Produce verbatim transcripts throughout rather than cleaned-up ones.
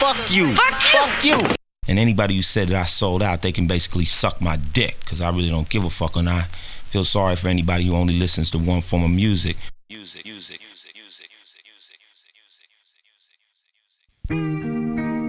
Fuck you. Fuck you. And anybody who said that I sold out, they can basically suck my dick, because I really don't give a fuck, and I feel sorry for anybody who only listens to one form of music. Music, music, music, music, music, music, music, music, music, music.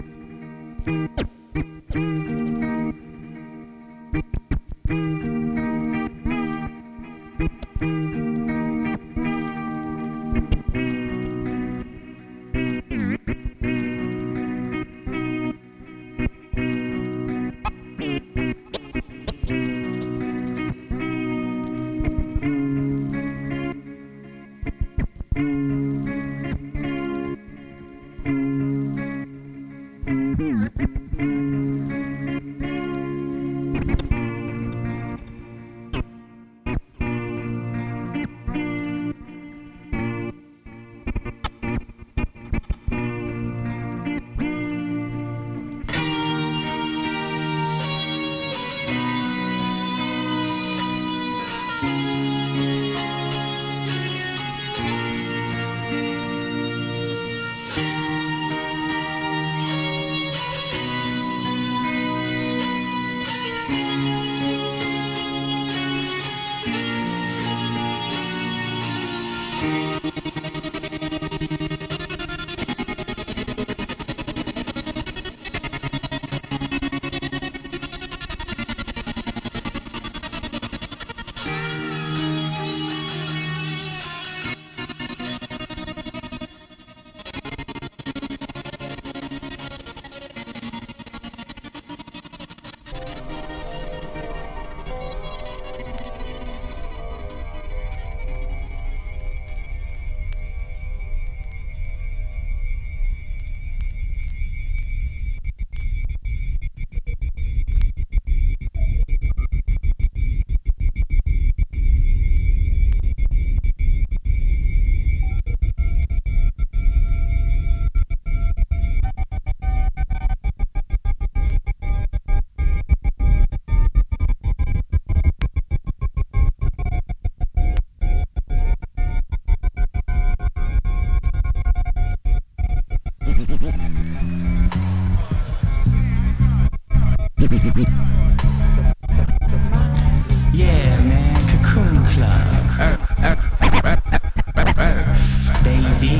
Yeah, man, Cocoon Club, Earth, Earth, Earth, Earth, Earth, baby.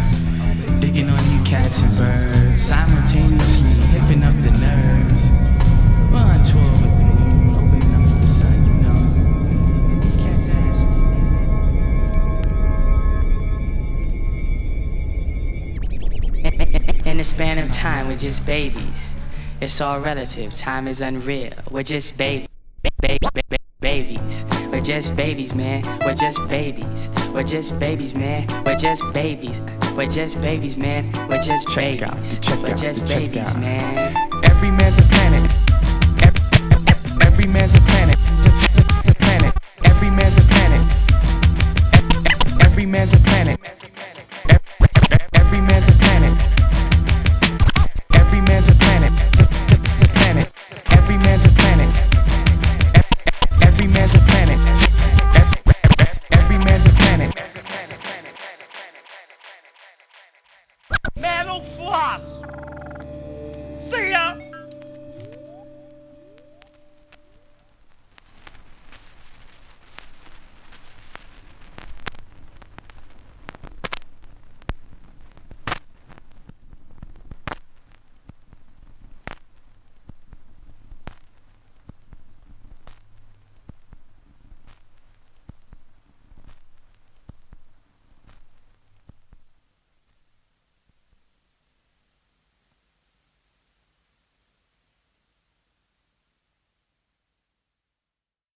Digging on you cats and birds, simultaneously hipping up the nerds. We're on tour with the moon, opening up for the sun, you know. And these cats ask me. In the span of time, we're just babies. It's all relative, time is unreal. We're just babies, ba- ba- ba- babies. We're just babies, man. We're just babies. We're just babies, man. We're just babies. We're just babies, man. We're just check babies. Out, check We're out, just check babies, out. man. Every man's a planet. Every, every man's a planet. It's a planet. Every man's a planet. Every man's a planet.